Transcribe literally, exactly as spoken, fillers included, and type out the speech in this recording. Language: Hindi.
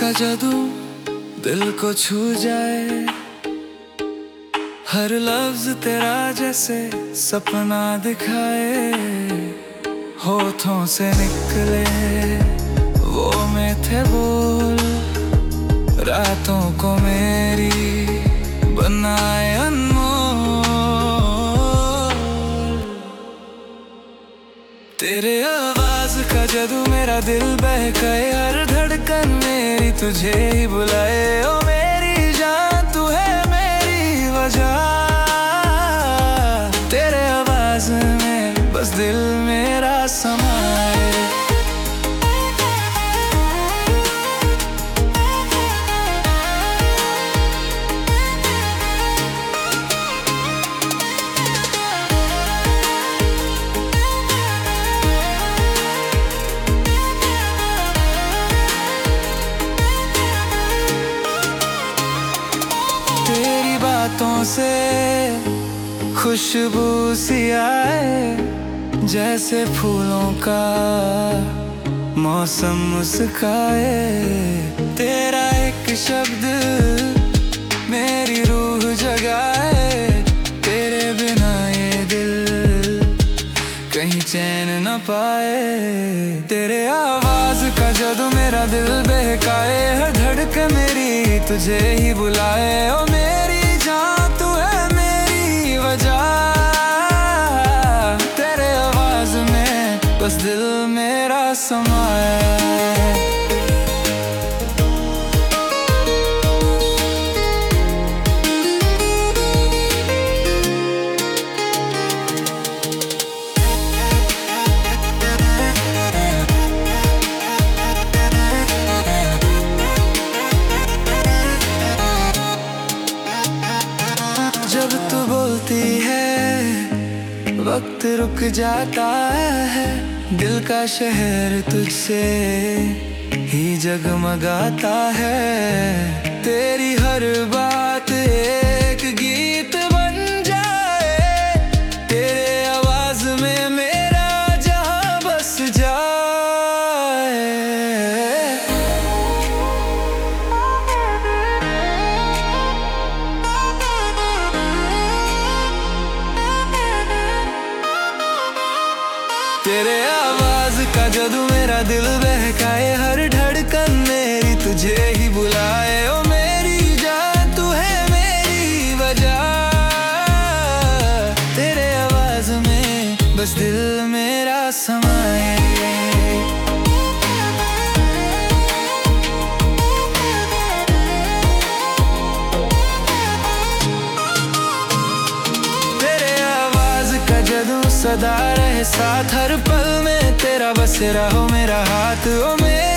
का जादू दिल को छू जाए, हर लफ्ज तेरा जैसे सपना दिखाए। होठों से निकले वो मीठे बोल, रातों को मेरी बनाए अनमोल। तेरे आवाज का जादू मेरा दिल बहकाए, हर धड़कन मेरी तुझे ही बुलाए। ओ मेरी जान तू है मेरी वजह, तेरे आवाज में बस दिल मेरा समाए। तेरी बातों से खुशबू सी आए, जैसे फूलों का मौसम मुस्काए। तेरा एक शब्द मेरी रूह जगाए, तेरे बिना ये दिल कहीं चैन न पाए। तेरे आवाज का जादू मेरा दिल बहकाए, हर धड़कन मेरी तुझे ही बुलाए। ओ मेरी जान तू है मेरी वजह, तेरे आवाज में बस दिल मेरा समाए। जब तू बोलती है वक्त रुक जाता है, दिल का शहर तुझसे ही जगमगाता है। तेरी हर बात एक गीत बन जाए, तेरे आवाज में मेरा जहां बस जाए। तेरे आवाज का जादू मेरा दिल बहकाए, हर धड़कन मेरी तुझे ही बुलाए। ओ मेरी जान तू है मेरी वजह, तेरे आवाज में बस दिल मेरा समाए। जादू सदा रहे साथ, हर पल में तेरा बसेरा हो मेरा हाथ। ओ मेरा